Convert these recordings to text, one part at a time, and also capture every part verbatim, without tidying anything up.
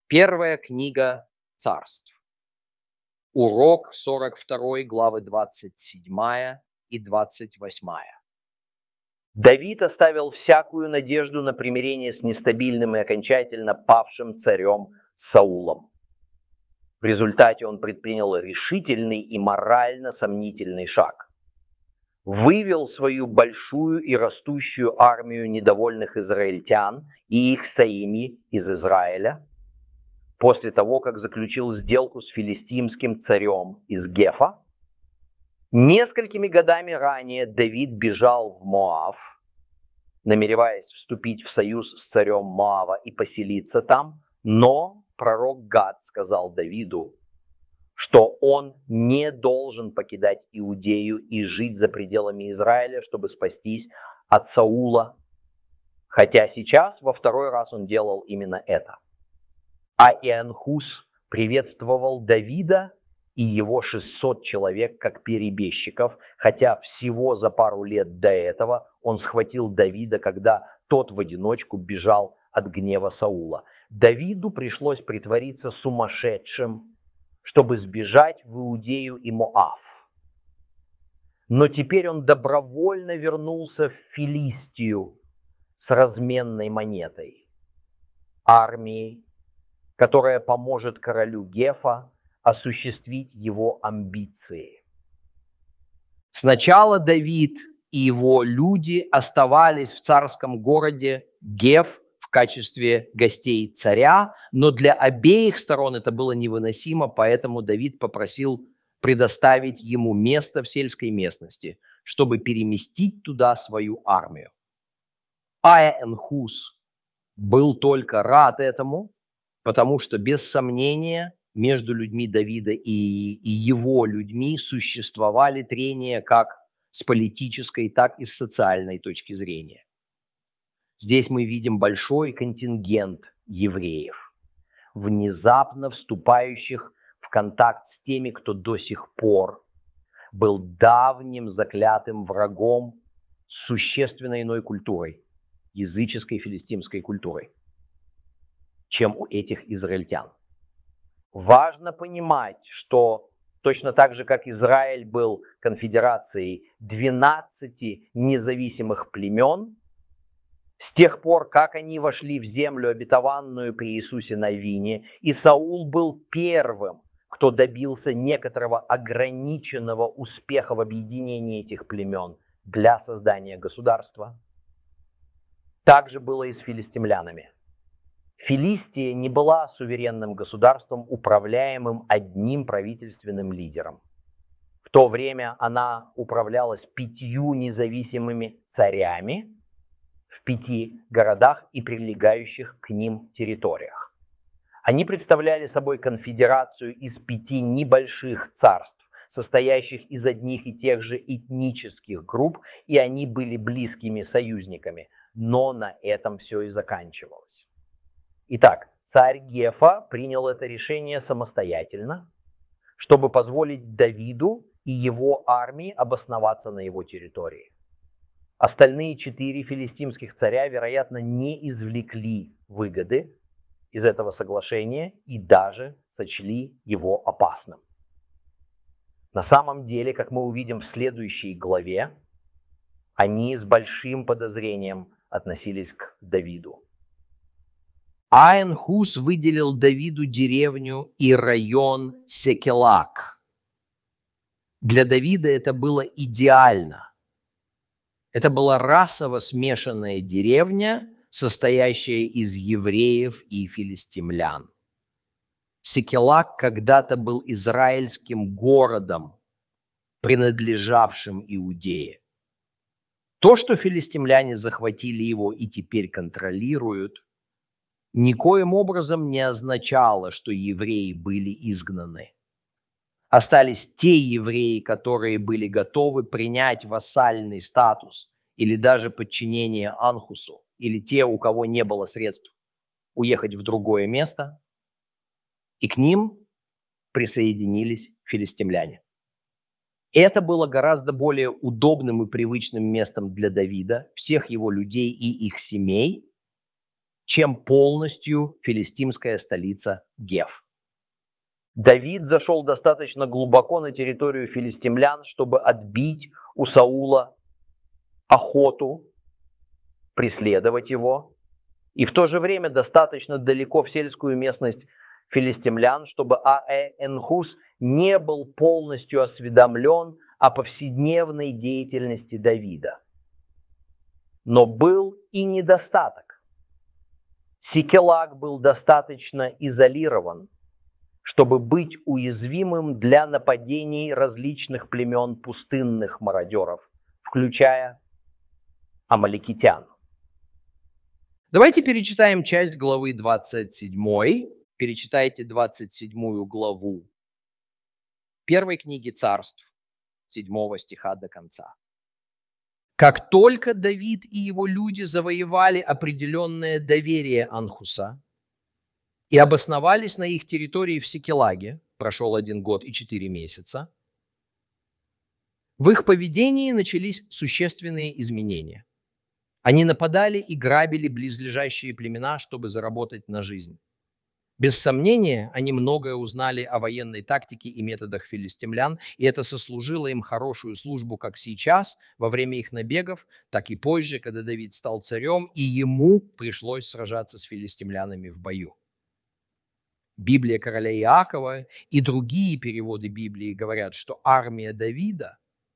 Первая книга Царств. Урок сорок второй главы двадцать седьмая и двадцать восьмая. Давид оставил всякую надежду на примирение с нестабильным и окончательно павшим царем Саулом. В результате он предпринял решительный и морально сомнительный шаг. Вывел свою большую и растущую армию недовольных израильтян и их семьи из Израиля после того, как заключил сделку с филистимским царем из Гефа. Несколькими годами ранее Давид бежал в Моав, намереваясь вступить в союз с царем Моава и поселиться там, но пророк Гад сказал Давиду, что он не должен покидать Иудею и жить за пределами Израиля, чтобы спастись от Саула, хотя сейчас во второй раз он делал именно это. А Иоанхус приветствовал Давида и его шестьсот человек как перебежчиков, хотя всего за пару лет до этого он схватил Давида, когда тот в одиночку бежал от гнева Саула. Давиду пришлось притвориться сумасшедшим, чтобы сбежать в Иудею и Моав. Но теперь он добровольно вернулся в Филистию с разменной монетой, армией, которая поможет королю Гефа осуществить его амбиции. Сначала Давид и его люди оставались в царском городе Геф в качестве гостей царя, но для обеих сторон это было невыносимо, поэтому Давид попросил предоставить ему место в сельской местности, чтобы переместить туда свою армию. Иоанхус был только рад этому, потому что, без сомнения, между людьми Давида и, и его людьми существовали трения как с политической, так и с социальной точки зрения. Здесь мы видим большой контингент евреев, внезапно вступающих в контакт с теми, кто до сих пор был давним заклятым врагом с существенно иной культурой, языческой филистимской культурой, чем у этих израильтян. Важно понимать, что точно так же, как Израиль был конфедерацией двенадцати независимых племен, с тех пор, как они вошли в землю обетованную при Иисусе Навине, и Саул был первым, кто добился некоторого ограниченного успеха в объединении этих племен для создания государства. Так же было и с филистимлянами. Филистия не была суверенным государством, управляемым одним правительственным лидером. В то время она управлялась пятью независимыми царями в пяти городах и прилегающих к ним территориях. Они представляли собой конфедерацию из пяти небольших царств, состоящих из одних и тех же этнических групп, и они были близкими союзниками, но на этом все и заканчивалось. Итак, царь Гефа принял это решение самостоятельно, чтобы позволить Давиду и его армии обосноваться на его территории. Остальные четыре филистимских царя, вероятно, не извлекли выгоды из этого соглашения и даже сочли его опасным. На самом деле, как мы увидим в следующей главе, они с большим подозрением относились к Давиду. Иоанхус выделил Давиду деревню и район Секелак. Для Давида это было идеально. Это была расово смешанная деревня, состоящая из евреев и филистимлян. Секелак когда-то был израильским городом, принадлежавшим Иудее. То, что филистимляне захватили его и теперь контролируют, никоим образом не означало, что евреи были изгнаны. Остались те евреи, которые были готовы принять вассальный статус или даже подчинение Анхусу, или те, у кого не было средств уехать в другое место, и к ним присоединились филистимляне. Это было гораздо более удобным и привычным местом для Давида, всех его людей и их семей, чем полностью филистимская столица Геф. Давид зашел достаточно глубоко на территорию филистимлян, чтобы отбить у Саула охоту преследовать его, и в то же время достаточно далеко в сельскую местность филистимлян, чтобы Ааэнхус не был полностью осведомлен о повседневной деятельности Давида. Но был и недостаток. Сикелаг был достаточно изолирован, чтобы быть уязвимым для нападений различных племен пустынных мародеров, включая амаликитян. Давайте перечитаем часть главы двадцать седьмой. Перечитайте двадцать седьмую главу первой книги Царств, седьмого стиха до конца. Как только Давид и его люди завоевали определенное доверие Анхуса и обосновались на их территории в Сикелаге, прошел один год и четыре месяца, в их поведении начались существенные изменения. Они нападали и грабили близлежащие племена, чтобы заработать на жизнь. Без сомнения, они многое узнали о военной тактике и методах филистимлян, и это сослужило им хорошую службу как сейчас, во время их набегов, так и позже, когда Давид стал царем, и ему пришлось сражаться с филистимлянами в бою. Библия короля Иакова и другие переводы Библии говорят, что армия Давида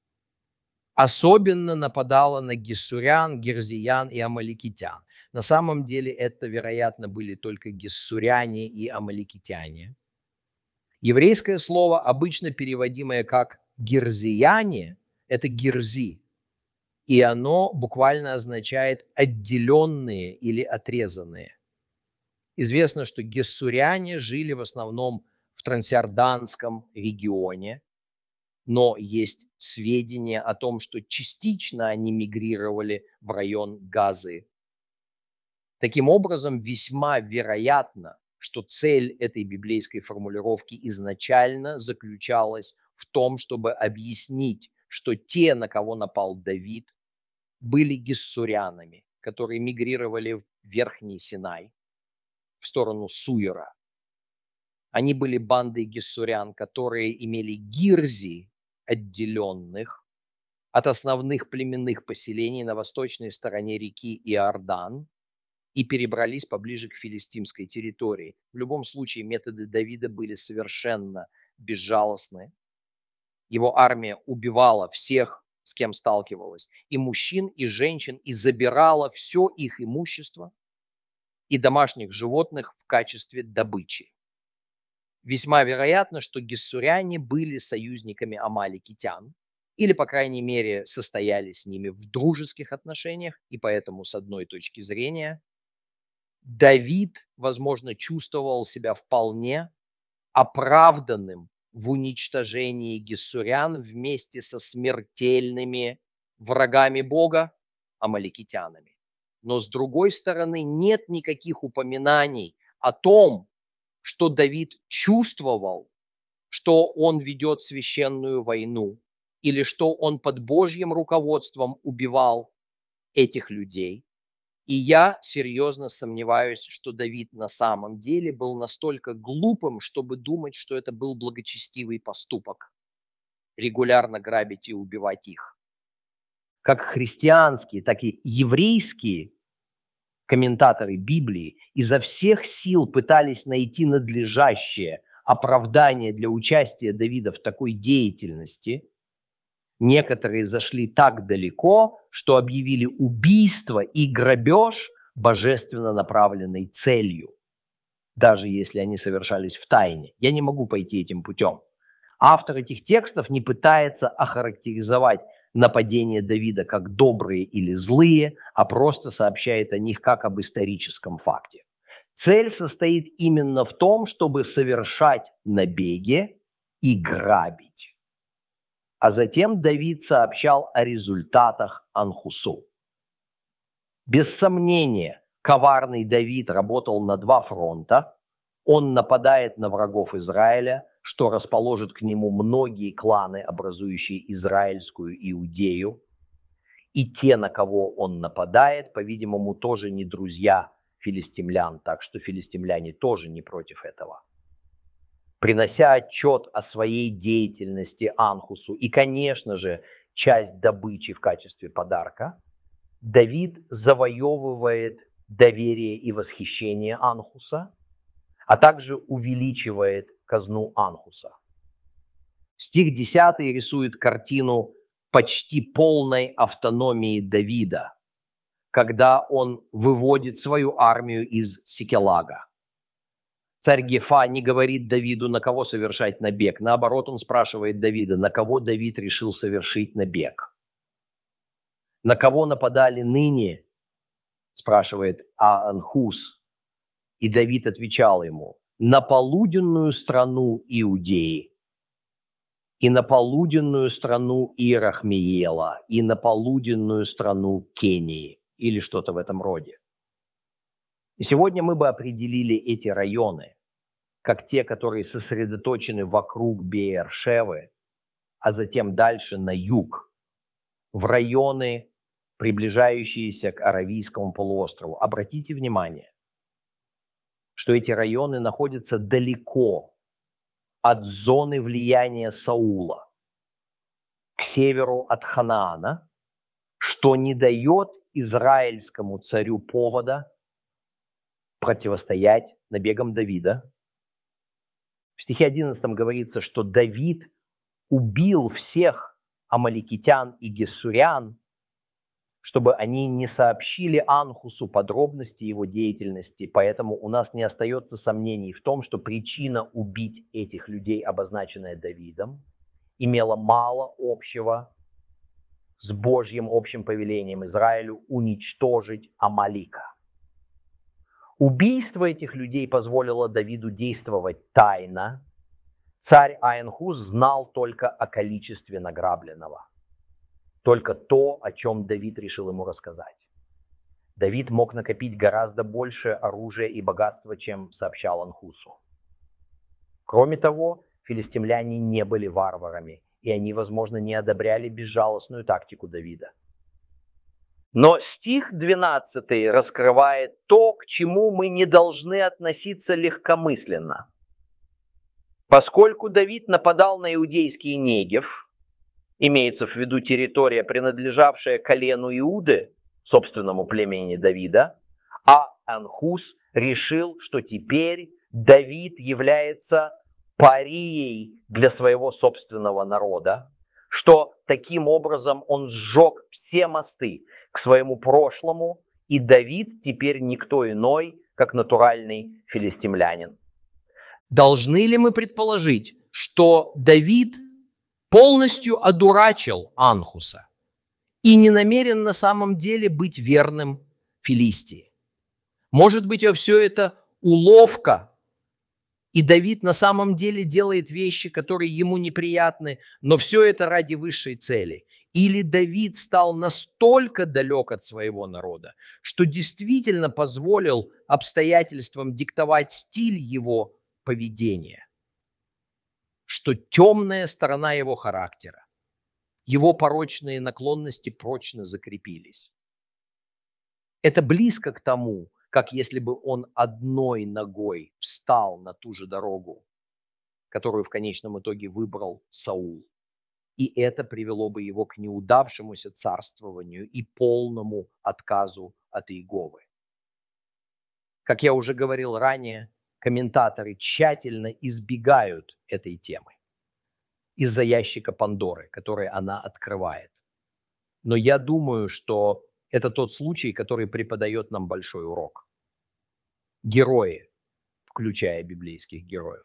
особенно нападала на гессурян, герзиян и амаликитян. На самом деле это, вероятно, были только гессуряне и амаликитяне. Еврейское слово, обычно переводимое как герзияне, это герзи, и оно буквально означает отделенные или отрезанные. Известно, что гессуряне жили в основном в Трансиорданском регионе, но есть сведения о том, что частично они мигрировали в район Газы. Таким образом, весьма вероятно, что цель этой библейской формулировки изначально заключалась в том, чтобы объяснить, что те, на кого напал Давид, были гессурянами, которые мигрировали в Верхний Синай, в сторону Суера. Они были бандой гессурян, которые имели гирзи, отделенных от основных племенных поселений на восточной стороне реки Иордан, и перебрались поближе к филистимской территории. В любом случае, методы Давида были совершенно безжалостны. Его армия убивала всех, с кем сталкивалась, и мужчин, и женщин, и забирала все их имущество и домашних животных в качестве добычи. Весьма вероятно, что гессуряне были союзниками амаликитян, или, по крайней мере, состояли с ними в дружеских отношениях, и поэтому, с одной точки зрения, Давид, возможно, чувствовал себя вполне оправданным в уничтожении гессурян вместе со смертельными врагами Бога, амаликитянами. Но, с другой стороны, нет никаких упоминаний о том, что Давид чувствовал, что он ведет священную войну, или что он под Божьим руководством убивал этих людей. И я серьезно сомневаюсь, что Давид на самом деле был настолько глупым, чтобы думать, что это был благочестивый поступок – регулярно грабить и убивать их. Как христианские, так и еврейские комментаторы Библии изо всех сил пытались найти надлежащее оправдание для участия Давида в такой деятельности. Некоторые зашли так далеко, что объявили убийство и грабеж божественно направленной целью, даже если они совершались в тайне. Я не могу пойти этим путем. Автор этих текстов не пытается охарактеризовать нападения Давида как добрые или злые, а просто сообщает о них как об историческом факте. Цель состоит именно в том, чтобы совершать набеги и грабить. А затем Давид сообщал о результатах Анхусу. Без сомнения, коварный Давид работал на два фронта. Он нападает на врагов Израиля, что расположит к нему многие кланы, образующие израильскую Иудею. И те, на кого он нападает, по-видимому, тоже не друзья филистимлян, так что филистимляне тоже не против этого. Принося отчет о своей деятельности Анхусу и, конечно же, часть добычи в качестве подарка, Давид завоевывает доверие и восхищение Анхуса, а также увеличивает казну Анхуса. Стих десятый рисует картину почти полной автономии Давида, когда он выводит свою армию из Сикелага. Царь Гефа не говорит Давиду, на кого совершать набег. Наоборот, он спрашивает Давида, на кого Давид решил совершить набег. На кого нападали ныне, спрашивает Анхус. И Давид отвечал ему, на полуденную страну Иудеи, и на полуденную страну Иерахмеела, и на полуденную страну Кении, или что-то в этом роде. И сегодня мы бы определили эти районы как те, которые сосредоточены вокруг Беэр-Шевы, а затем дальше на юг, в районы, приближающиеся к Аравийскому полуострову. Обратите внимание, что эти районы находятся далеко от зоны влияния Саула, к северу от Ханаана, что не дает израильскому царю повода противостоять набегам Давида. В стихе одиннадцатом говорится, что Давид убил всех амаликитян и гессурян, чтобы они не сообщили Анхусу подробности его деятельности. Поэтому у нас не остается сомнений в том, что причина убить этих людей, обозначенная Давидом, имела мало общего с Божьим общим повелением Израилю уничтожить Амалика. Убийство этих людей позволило Давиду действовать тайно. Царь Аенхус знал только о количестве награбленного. Только то, о чем Давид решил ему рассказать. Давид мог накопить гораздо больше оружия и богатства, чем сообщал Анхусу. Кроме того, филистимляне не были варварами, и они, возможно, не одобряли безжалостную тактику Давида. Но стих двенадцатый раскрывает то, к чему мы не должны относиться легкомысленно. Поскольку Давид нападал на иудейский Негев, имеется в виду территория, принадлежавшая колену Иуды, собственному племени Давида, а Анхус решил, что теперь Давид является парией для своего собственного народа, что таким образом он сжег все мосты к своему прошлому, и Давид теперь никто иной, как натуральный филистимлянин. Должны ли мы предположить, что Давид полностью одурачил Анхуса и не намерен на самом деле быть верным Филистии? Может быть, все это уловка, и Давид на самом деле делает вещи, которые ему неприятны, но все это ради высшей цели. Или Давид стал настолько далек от своего народа, что действительно позволил обстоятельствам диктовать стиль его поведения, что темная сторона его характера, его порочные наклонности прочно закрепились. Это близко к тому, как если бы он одной ногой встал на ту же дорогу, которую в конечном итоге выбрал Саул. И это привело бы его к неудавшемуся царствованию и полному отказу от Иеговы. Как я уже говорил ранее, комментаторы тщательно избегают этой темы из-за ящика Пандоры, который она открывает. Но я думаю, что это тот случай, который преподает нам большой урок. Герои, включая библейских героев,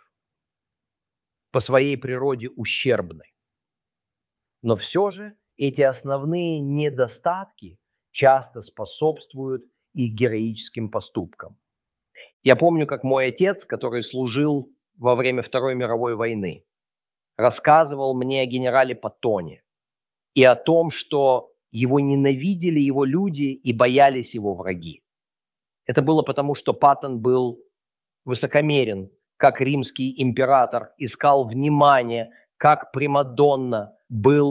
по своей природе ущербны. Но все же эти основные недостатки часто способствуют их героическим поступкам. Я помню, как мой отец, который служил во время Второй мировой войны, рассказывал мне о генерале Паттоне и о том, что его ненавидели его люди и боялись его враги. Это было потому, что Паттон был высокомерен, как римский император, искал внимания, как Примадонна, был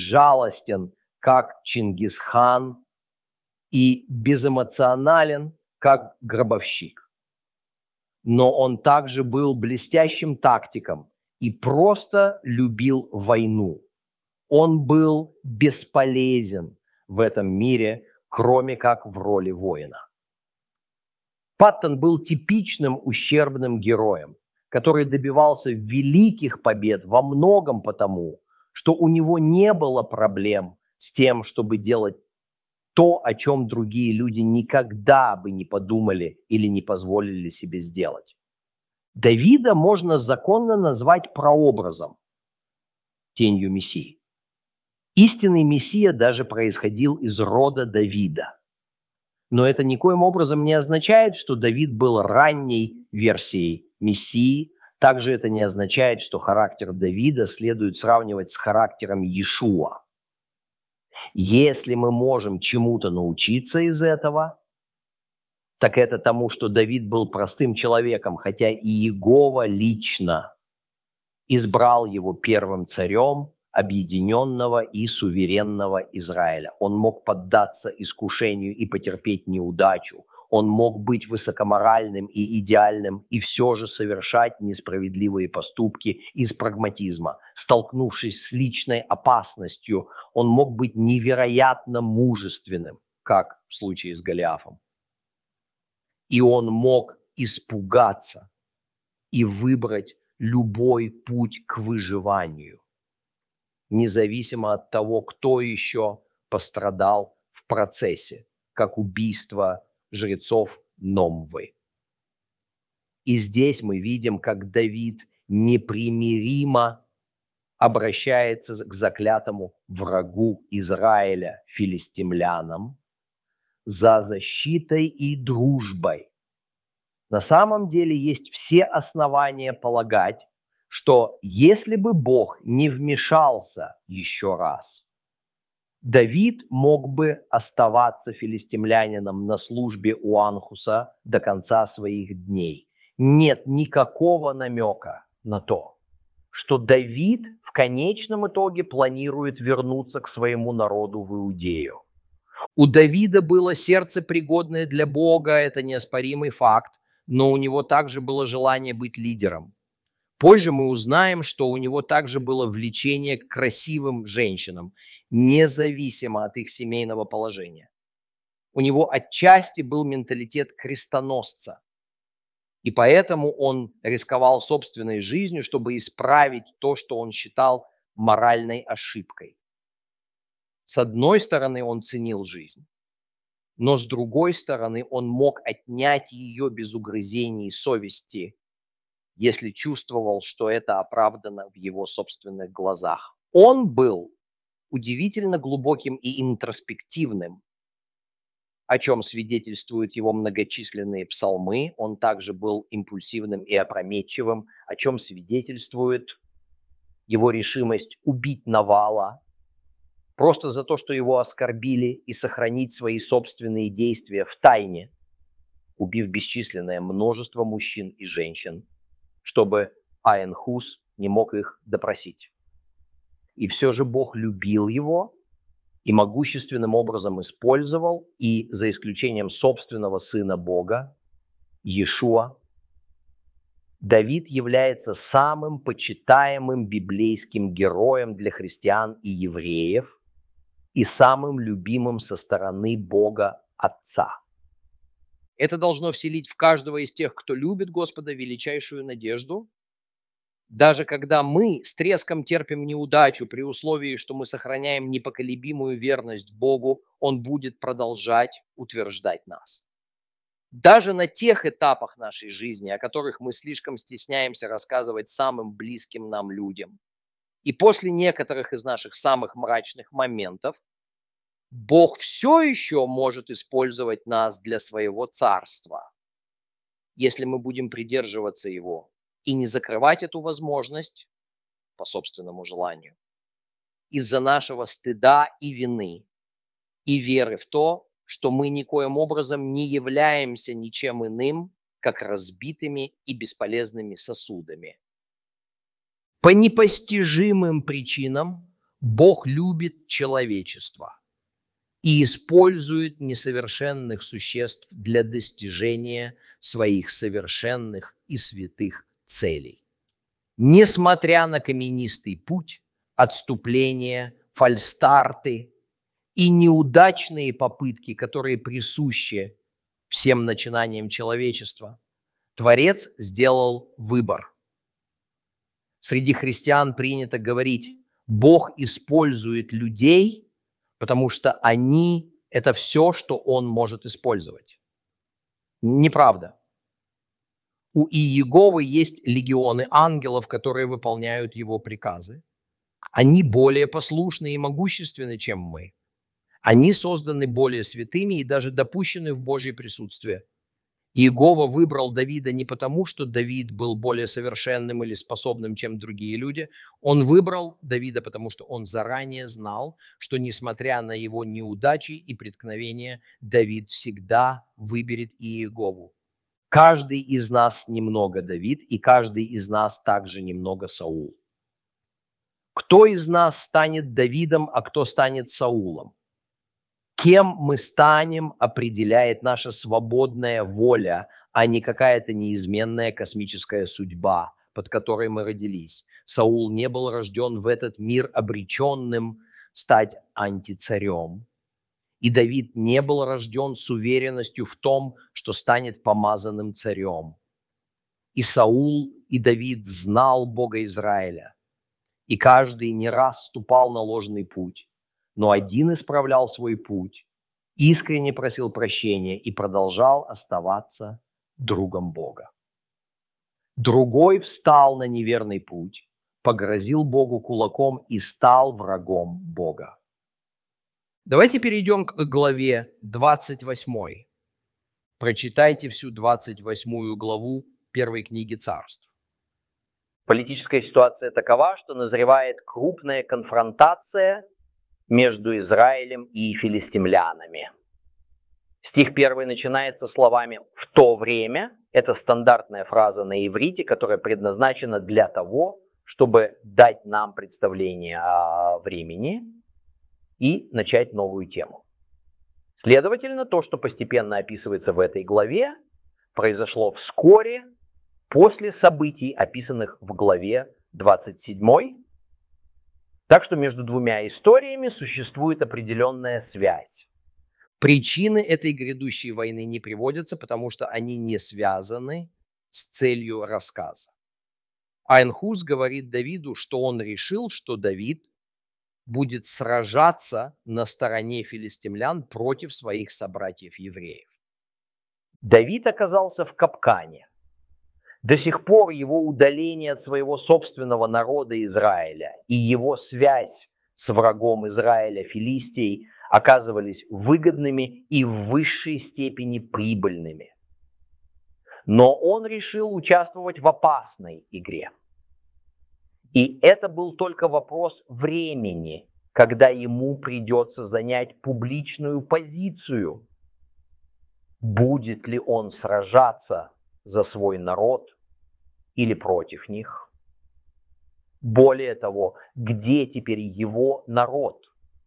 безжалостен, как Чингисхан, и безэмоционален, как гробовщик. Но он также был блестящим тактиком и просто любил войну. Он был бесполезен в этом мире, кроме как в роли воина. Паттон был типичным ущербным героем, который добивался великих побед во многом потому, что у него не было проблем с тем, чтобы делать то, о чем другие люди никогда бы не подумали или не позволили себе сделать. Давида можно законно назвать прообразом, тенью Мессии. Истинный Мессия даже происходил из рода Давида. Но это никоим образом не означает, что Давид был ранней версией Мессии. Также это не означает, что характер Давида следует сравнивать с характером Иешуа. Если мы можем чему-то научиться из этого, так это тому, что Давид был простым человеком, хотя и Иегова лично избрал его первым царем объединенного и суверенного Израиля. Он мог поддаться искушению и потерпеть неудачу. Он мог быть высокоморальным и идеальным и все же совершать несправедливые поступки из прагматизма. Столкнувшись с личной опасностью, он мог быть невероятно мужественным, как в случае с Голиафом. И он мог испугаться и выбрать любой путь к выживанию, независимо от того, кто еще пострадал в процессе, как убийство жрецов Номвы. И здесь мы видим, как Давид непримиримо обращается к заклятому врагу Израиля, филистимлянам, за защитой и дружбой. На самом деле есть все основания полагать, что если бы Бог не вмешался еще раз, Давид мог бы оставаться филистимлянином на службе у Анхуса до конца своих дней. Нет никакого намека на то, что Давид в конечном итоге планирует вернуться к своему народу в Иудею. У Давида было сердце, пригодное для Бога, это неоспоримый факт, но у него также было желание быть лидером. Позже мы узнаем, что у него также было влечение к красивым женщинам, независимо от их семейного положения. У него отчасти был менталитет крестоносца, и поэтому он рисковал собственной жизнью, чтобы исправить то, что он считал моральной ошибкой. С одной стороны, он ценил жизнь, но с другой стороны, он мог отнять ее без угрызений совести, если чувствовал, что это оправдано в его собственных глазах. Он был удивительно глубоким и интроспективным, о чем свидетельствуют его многочисленные псалмы. Он также был импульсивным и опрометчивым, о чем свидетельствует его решимость убить Навала просто за то, что его оскорбили, и сохранить свои собственные действия в тайне, убив бесчисленное множество мужчин и женщин, чтобы Аенхус не мог их допросить. И все же Бог любил его и могущественным образом использовал, и за исключением собственного сына Бога, Иешуа, Давид является самым почитаемым библейским героем для христиан и евреев и самым любимым со стороны Бога Отца. Это должно вселить в каждого из тех, кто любит Господа, величайшую надежду. Даже когда мы с треском терпим неудачу, при условии, что мы сохраняем непоколебимую верность Богу, Он будет продолжать утверждать нас. Даже на тех этапах нашей жизни, о которых мы слишком стесняемся рассказывать самым близким нам людям, и после некоторых из наших самых мрачных моментов, Бог все еще может использовать нас для своего царства, если мы будем придерживаться Его и не закрывать эту возможность по собственному желанию из-за нашего стыда и вины, и веры в то, что мы никоим образом не являемся ничем иным, как разбитыми и бесполезными сосудами. По непостижимым причинам Бог любит человечество. и использует несовершенных существ для достижения своих совершенных и святых целей. Несмотря на каменистый путь, отступления, фальстарты и неудачные попытки, которые присущи всем начинаниям человечества, Творец сделал выбор. Среди христиан принято говорить: Бог использует людей, потому что они – это все, что Он может использовать. Неправда. У Иеговы есть легионы ангелов, которые выполняют Его приказы. Они более послушны и могущественны, чем мы. Они созданы более святыми и даже допущены в Божье присутствие. Иегова выбрал Давида не потому, что Давид был более совершенным или способным, чем другие люди. Он выбрал Давида, потому что он заранее знал, что, несмотря на его неудачи и преткновения, Давид всегда выберет Иегову. Каждый из нас немного Давид, и каждый из нас также немного Саул. Кто из нас станет Давидом, а кто станет Саулом? Кем мы станем, определяет наша свободная воля, а не какая-то неизменная космическая судьба, под которой мы родились. Саул не был рожден в этот мир обреченным стать антицарем. И Давид не был рожден с уверенностью в том, что станет помазанным царем. И Саул, и Давид знал Бога Израиля, и каждый не раз ступал на ложный путь. Но один исправлял свой путь, искренне просил прощения и продолжал оставаться другом Бога. Другой встал на неверный путь, погрозил Богу кулаком и стал врагом Бога. Давайте перейдем к главе двадцать восьмой. Прочитайте всю двадцать восьмую главу первой книги Царств. Политическая ситуация такова, что назревает крупная конфронтация между Израилем и филистимлянами. Стих первый начинается словами «в то время». Это стандартная фраза на иврите, которая предназначена для того, чтобы дать нам представление о времени и начать новую тему. Следовательно, то, что постепенно описывается в этой главе, произошло вскоре после событий, описанных в главе двадцать седьмой. Так что между двумя историями существует определенная связь. Причины этой грядущей войны не приводятся, потому что они не связаны с целью рассказа. Айнхус говорит Давиду, что он решил, что Давид будет сражаться на стороне филистимлян против своих собратьев-евреев. Давид оказался в капкане. До сих пор его удаление от своего собственного народа Израиля и его связь с врагом Израиля Филистией оказывались выгодными и в высшей степени прибыльными. Но он решил участвовать в опасной игре. И это был только вопрос времени, когда ему придется занять публичную позицию. Будет ли он сражаться за свой народ или против них? Более того, где теперь его народ?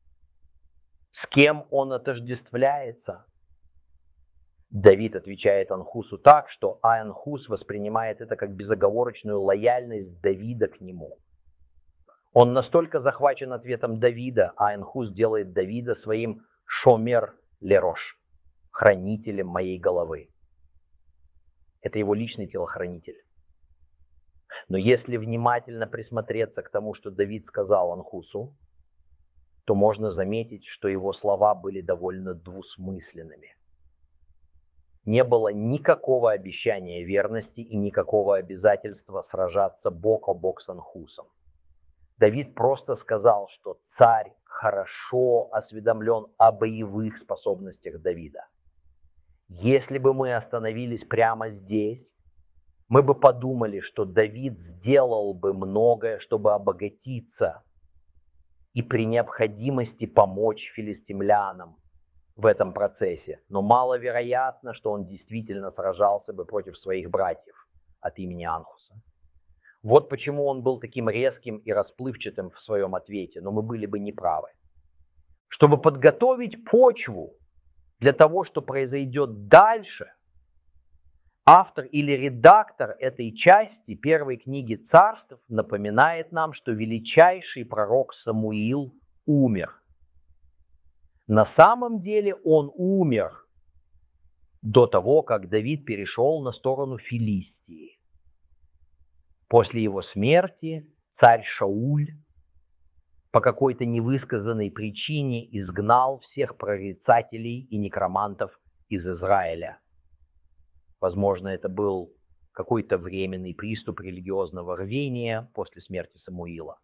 С кем он отождествляется? Давид отвечает Анхусу так, что Анхус воспринимает это как безоговорочную лояльность Давида к нему. Он настолько захвачен ответом Давида, а Анхус делает Давида своим шомер лерош, хранителем моей головы. Это его личный телохранитель. Но если внимательно присмотреться к тому, что Давид сказал Анхусу, то можно заметить, что его слова были довольно двусмысленными. Не было никакого обещания верности и никакого обязательства сражаться бок о бок с Анхусом. Давид просто сказал, что царь хорошо осведомлен о боевых способностях Давида. Если бы мы остановились прямо здесь, мы бы подумали, что Давид сделал бы многое, чтобы обогатиться и при необходимости помочь филистимлянам в этом процессе. Но маловероятно, что он действительно сражался бы против своих братьев от имени Анхуса. Вот почему он был таким резким и расплывчатым в своем ответе, но мы были бы неправы. Чтобы подготовить почву для того, что произойдет дальше, автор или редактор этой части первой книги Царств напоминает нам, что величайший пророк Самуил умер. На самом деле он умер до того, как Давид перешел на сторону Филистии. После его смерти царь Шауль по какой-то невысказанной причине изгнал всех прорицателей и некромантов из Израиля. Возможно, это был какой-то временный приступ религиозного рвения после смерти Самуила.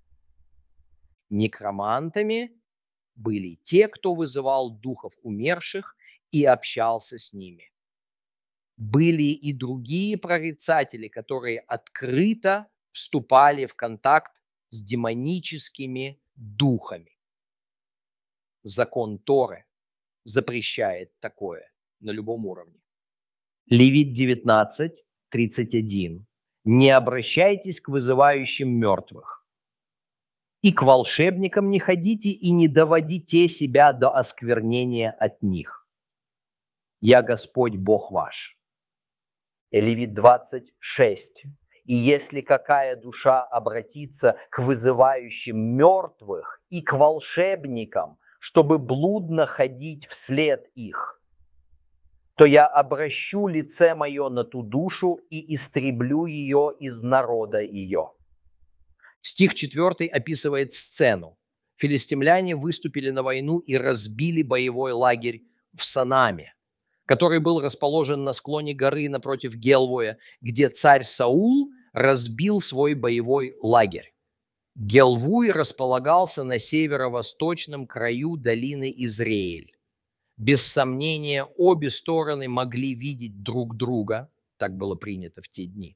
Некромантами были те, кто вызывал духов умерших и общался с ними. Были и другие прорицатели, которые открыто вступали в контакт с демоническими духами. Закон Торы запрещает такое на любом уровне. Левит девятнадцать, тридцать один. «Не обращайтесь к вызывающим мертвых, и к волшебникам не ходите, и не доводите себя до осквернения от них. Я Господь Бог ваш». Левит двадцать шесть. «И если какая душа обратится к вызывающим мертвых и к волшебникам, чтобы блудно ходить вслед их, то я обращу лице мое на ту душу и истреблю ее из народа ее». Стих четвертый описывает сцену. Филистимляне выступили на войну и разбили боевой лагерь в Санаме, который был расположен на склоне горы напротив Гелвоя, где царь Саул разбил свой боевой лагерь. Гелвуй располагался на северо-восточном краю долины Израиль. Без сомнения, обе стороны могли видеть друг друга, так было принято в те дни.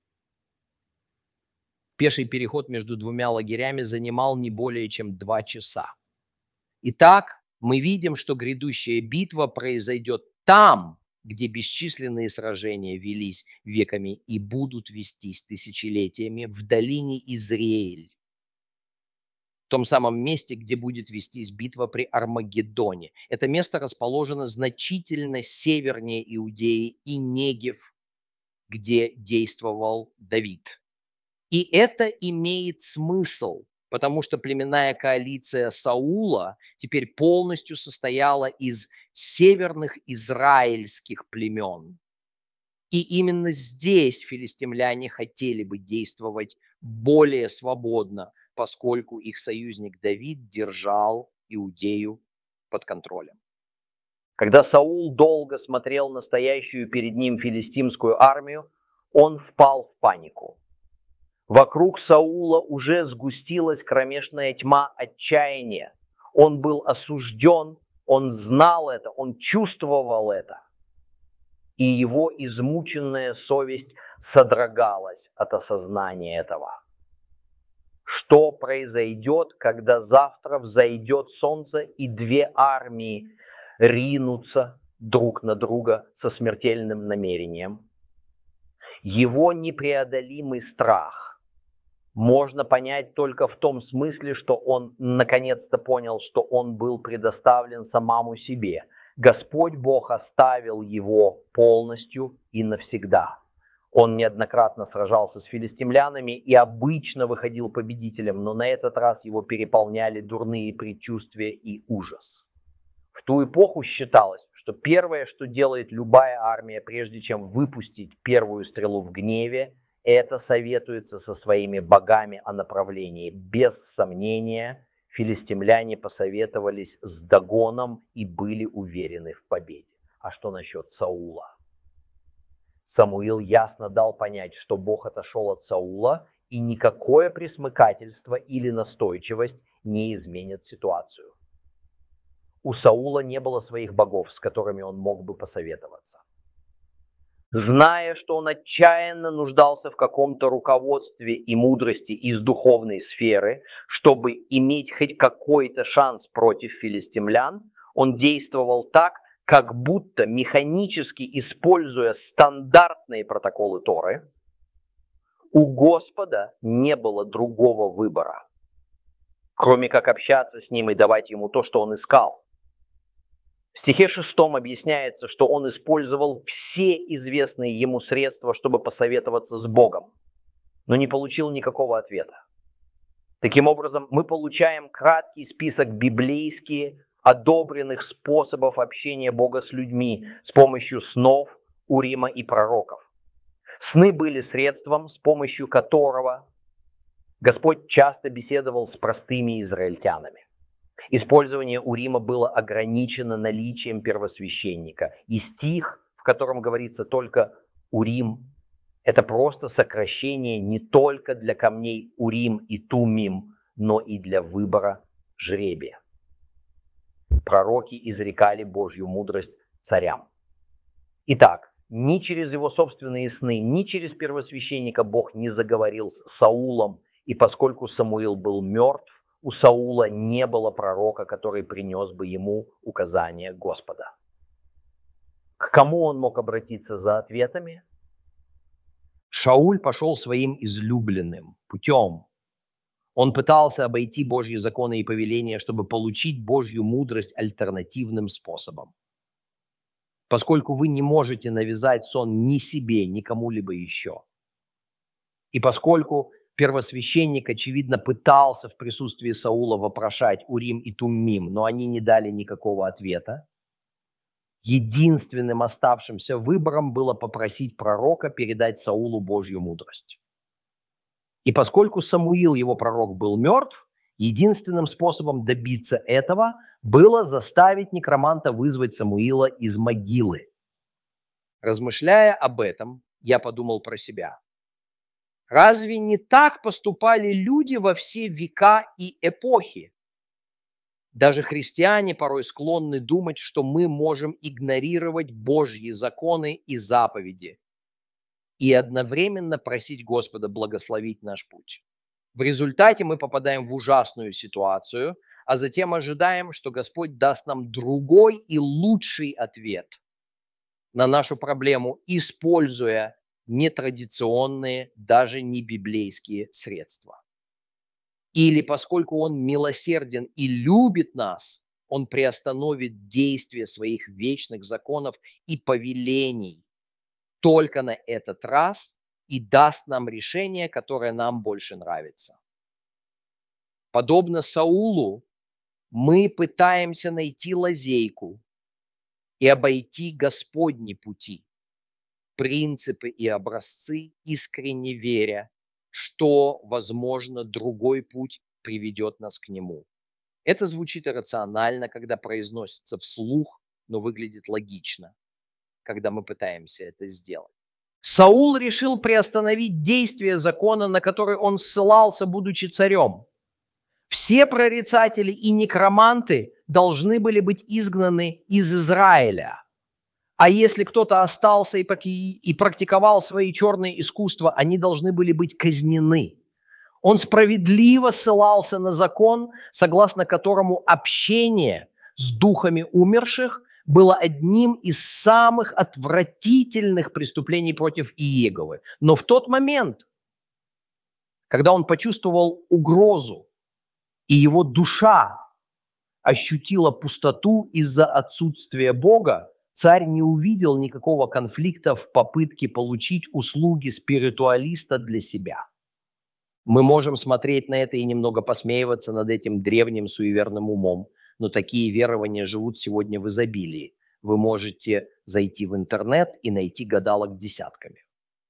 Пеший переход между двумя лагерями занимал не более чем два часа. Итак, мы видим, что грядущая битва произойдет там, где бесчисленные сражения велись веками и будут вестись тысячелетиями, в долине Израиль, в том самом месте, где будет вестись битва при Армагеддоне. Это место расположено значительно севернее Иудеи и Негев, где действовал Давид. И это имеет смысл, потому что племенная коалиция Саула теперь полностью состояла из северных израильских племен. И именно здесь филистимляне хотели бы действовать более свободно, поскольку их союзник Давид держал Иудею под контролем. Когда Саул долго смотрел на стоящую перед ним филистимскую армию, он впал в панику. Вокруг Саула уже сгустилась кромешная тьма отчаяния. Он был осужден, он знал это, он чувствовал это. И его измученная совесть содрогалась от осознания этого. Что произойдет, когда завтра взойдет солнце и две армии ринутся друг на друга со смертельным намерением? Его непреодолимый страх можно понять только в том смысле, что он наконец-то понял, что он был предоставлен самому себе. Господь Бог оставил его полностью и навсегда. Он неоднократно сражался с филистимлянами и обычно выходил победителем, но на этот раз его переполняли дурные предчувствия и ужас. В ту эпоху считалось, что первое, что делает любая армия, прежде чем выпустить первую стрелу в гневе, это советуется со своими богами о направлении. Без сомнения, филистимляне посоветовались с Дагоном и были уверены в победе. А что насчет Саула? Самуил ясно дал понять, что Бог отошел от Саула, и никакое пресмыкательство или настойчивость не изменит ситуацию. У Саула не было своих богов, с которыми он мог бы посоветоваться. Зная, что он отчаянно нуждался в каком-то руководстве и мудрости из духовной сферы, чтобы иметь хоть какой-то шанс против филистимлян, он действовал так, как будто механически используя стандартные протоколы Торы. У Господа не было другого выбора, кроме как общаться с ним и давать ему то, что он искал. В стихе шестом объясняется, что он использовал все известные ему средства, чтобы посоветоваться с Богом, но не получил никакого ответа. Таким образом, мы получаем краткий список библейски одобренных способов общения Бога с людьми с помощью снов, Урима и пророков. Сны были средством, с помощью которого Господь часто беседовал с простыми израильтянами. Использование Урима было ограничено наличием первосвященника. И стих, в котором говорится только Урим, это просто сокращение не только для камней Урим и Тумим, но и для выбора жребия. Пророки изрекали Божью мудрость царям. Итак, ни через его собственные сны, ни через первосвященника Бог не заговорил с Саулом, и поскольку Самуил был мертв, у Саула не было пророка, который принес бы ему указания Господа. К кому он мог обратиться за ответами? Шауль пошел своим излюбленным путем. Он пытался обойти Божьи законы и повеления, чтобы получить Божью мудрость альтернативным способом. Поскольку вы не можете навязать сон ни себе, ни кому-либо еще. И поскольку первосвященник, очевидно, пытался в присутствии Саула вопрошать Урим и Туммим, но они не дали никакого ответа, единственным оставшимся выбором было попросить пророка передать Саулу Божью мудрость. И поскольку Самуил, его пророк, был мертв, единственным способом добиться этого было заставить некроманта вызвать Самуила из могилы. Размышляя об этом, я подумал про себя. Разве не так поступали люди во все века и эпохи? Даже христиане порой склонны думать, что мы можем игнорировать Божьи законы и заповеди и одновременно просить Господа благословить наш путь. В результате мы попадаем в ужасную ситуацию, а затем ожидаем, что Господь даст нам другой и лучший ответ на нашу проблему, используя нетрадиционные, даже не библейские средства. Или поскольку Он милосерден и любит нас, Он приостановит действие своих вечных законов и повелений только на этот раз и даст нам решение, которое нам больше нравится. Подобно Саулу, мы пытаемся найти лазейку и обойти Господни пути, принципы и образцы, искренне веря, что, возможно, другой путь приведет нас к нему. Это звучит иррационально, когда произносится вслух, но выглядит логично, когда мы пытаемся это сделать. Саул решил приостановить действие закона, на который он ссылался, будучи царем. Все прорицатели и некроманты должны были быть изгнаны из Израиля. А если кто-то остался и практиковал свои черные искусства, они должны были быть казнены. Он справедливо ссылался на закон, согласно которому общение с духами умерших было одним из самых отвратительных преступлений против Иеговы. Но в тот момент, когда он почувствовал угрозу, и его душа ощутила пустоту из-за отсутствия Бога, царь не увидел никакого конфликта в попытке получить услуги спиритуалиста для себя. Мы можем смотреть на это и немного посмеиваться над этим древним суеверным умом, но такие верования живут сегодня в изобилии. Вы можете зайти в интернет и найти гадалок десятками.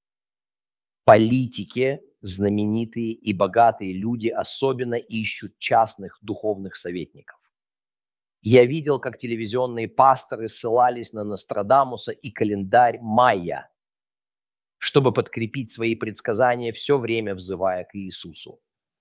Политики, знаменитые и богатые люди особенно ищут частных духовных советников. Я видел, как телевизионные пасторы ссылались на Нострадамуса и календарь майя, чтобы подкрепить свои предсказания, все время взывая к Иисусу.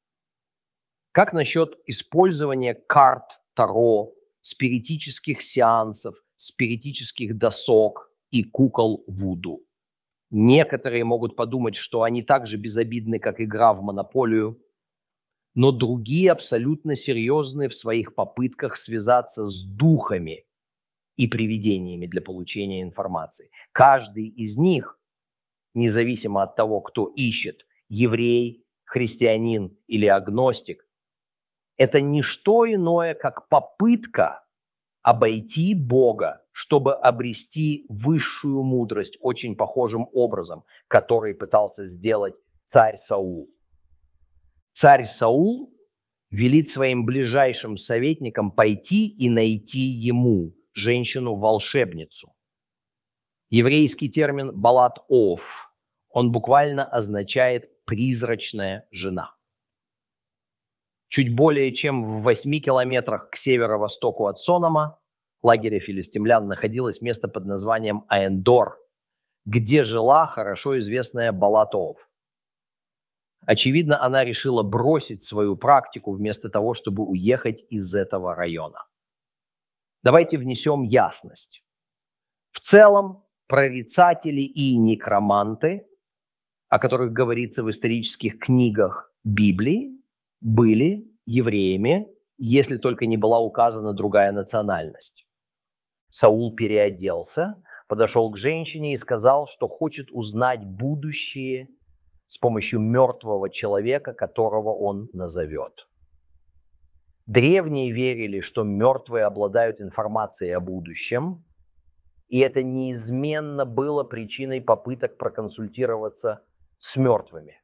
Как насчет использования карт Таро, спиритических сеансов, спиритических досок и кукол Вуду? Некоторые могут подумать, что они так же безобидны, как игра в монополию, но другие абсолютно серьезны в своих попытках связаться с духами и привидениями для получения информации. Каждый из них, независимо от того, кто ищет, еврей, христианин или агностик, это не что иное, как попытка обойти Бога, чтобы обрести высшую мудрость, очень похожим образом, который пытался сделать царь Саул. Царь Саул велит своим ближайшим советникам пойти и найти ему женщину-волшебницу. Еврейский термин «балат-ов», он буквально означает «призрачная жена». Чуть более чем в восьми километрах к северо-востоку от Сонома, лагеря филистимлян, находилось место под названием Аэндор, где жила хорошо известная Балат-ов. Очевидно, она решила бросить свою практику вместо того, чтобы уехать из этого района. Давайте внесем ясность. В целом, прорицатели и некроманты, о которых говорится в исторических книгах Библии, были евреями, если только не была указана другая национальность. Саул переоделся, подошел к женщине и сказал, что хочет узнать будущее с помощью мертвого человека, которого он назовет. Древние верили, что мертвые обладают информацией о будущем, и это неизменно было причиной попыток проконсультироваться с мертвыми.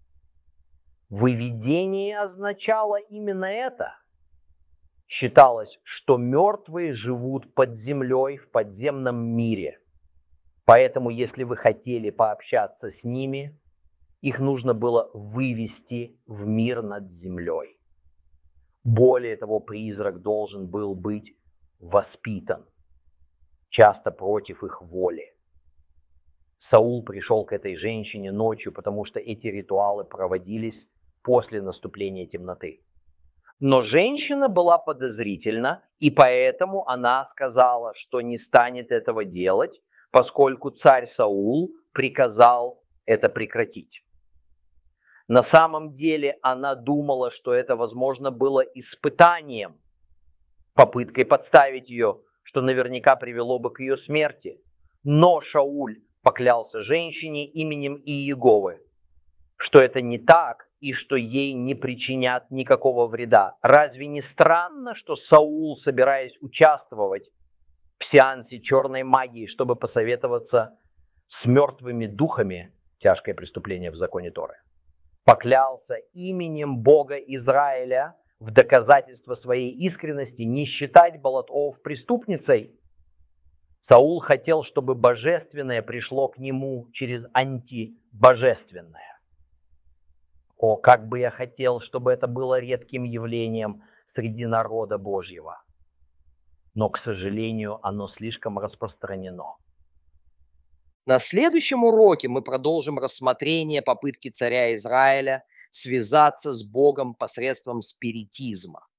Выведение означало именно это. Считалось, что мертвые живут под землей в подземном мире. Поэтому, если вы хотели пообщаться с ними, их нужно было вывести в мир над землей. Более того, призрак должен был быть воспитан, часто против их воли. Саул пришел к этой женщине ночью, потому что эти ритуалы проводились после наступления темноты. Но женщина была подозрительна, и поэтому она сказала, что не станет этого делать, поскольку царь Саул приказал это прекратить. На самом деле она думала, что это, возможно, было испытанием, попыткой подставить ее, что наверняка привело бы к ее смерти. Но Шауль поклялся женщине именем Иеговы, что это не так и что ей не причинят никакого вреда. Разве не странно, что Саул, собираясь участвовать в сеансе черной магии, чтобы посоветоваться с мертвыми духами, тяжкое преступление в законе Торы, поклялся именем Бога Израиля в доказательство своей искренности не считать Балат-ов преступницей? Саул хотел, чтобы божественное пришло к нему через антибожественное. О, как бы я хотел, чтобы это было редким явлением среди народа Божьего. Но, к сожалению, оно слишком распространено. На следующем уроке мы продолжим рассмотрение попытки царя Израиля связаться с Богом посредством спиритизма.